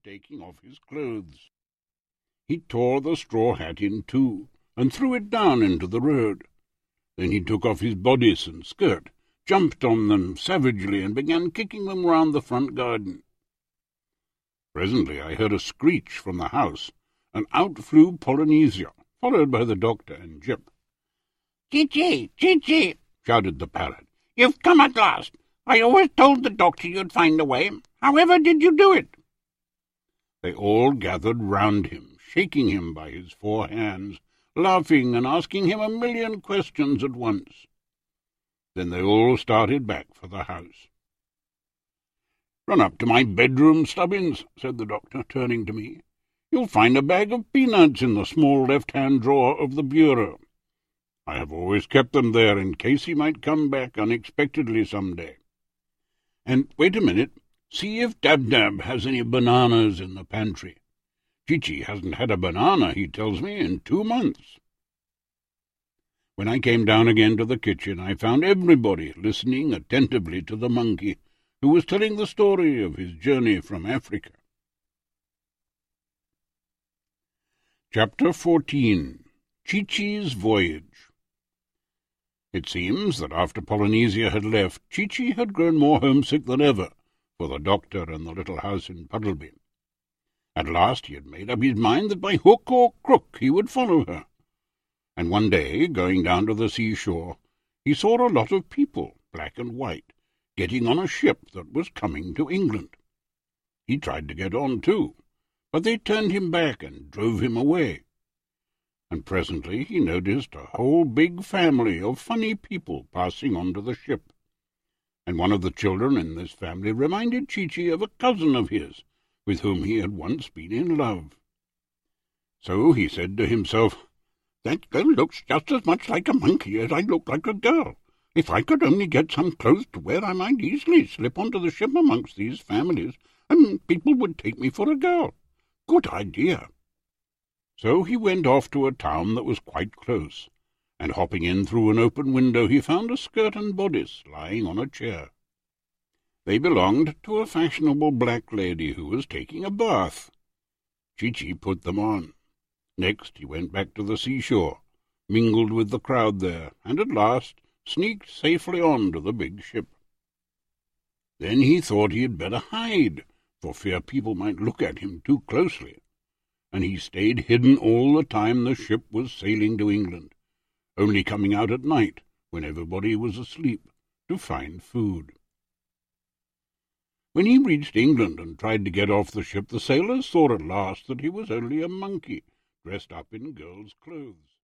taking off his clothes. He tore the straw hat in two and threw it down into the road. Then he took off his bodice and skirt, jumped on them savagely, and began kicking them round the front garden. Presently I heard a screech from the house, and out flew Polynesia, followed by the doctor and Jip. "Chee-chee, Chee-chee," shouted the parrot. "You've come at last. I always told the doctor you'd find a way. However did you do it?" They all gathered round him, shaking him by his 4 hands, laughing and asking him a million questions at once. Then they all started back for the house. "Run up to my bedroom, Stubbins," said the doctor, turning to me. "You'll find a bag of peanuts in the small left-hand drawer of the bureau. I have always kept them there in case he might come back unexpectedly some day. And wait a minute, see if Dab-Dab has any bananas in the pantry. Chee-Chee hasn't had a banana, he tells me, in 2 months." When I came down again to the kitchen, I found everybody listening attentively to the monkey, who was telling the story of his journey from Africa. Chapter 14. Chee-Chee's Voyage. It seems that after Polynesia had left, Chee-Chee had grown more homesick than ever for the doctor and the little house in Puddleby. At last he had made up his mind that by hook or crook he would follow her. And one day, going down to the seashore, he saw a lot of people, black and white, getting on a ship that was coming to England. He tried to get on too, but they turned him back and drove him away. And presently he noticed a whole big family of funny people passing on to the ship, and one of the children in this family reminded Chee-Chee of a cousin of his, with whom he had once been in love. So he said to himself, "That girl looks just as much like a monkey as I look like a girl. If I could only get some clothes to wear, I might easily slip onto the ship amongst these families, and people would take me for a girl. Good idea." So he went off to a town that was quite close, and hopping in through an open window he found a skirt and bodice lying on a chair. They belonged to a fashionable black lady who was taking a bath. Chee-Chee put them on. Next he went back to the seashore, mingled with the crowd there, and at last sneaked safely on to the big ship. Then he thought he had better hide, for fear people might look at him too closely, and he stayed hidden all the time the ship was sailing to England, only coming out at night, when everybody was asleep, to find food. When he reached England and tried to get off the ship, the sailors saw at last that he was only a monkey, dressed up in girl's clothes.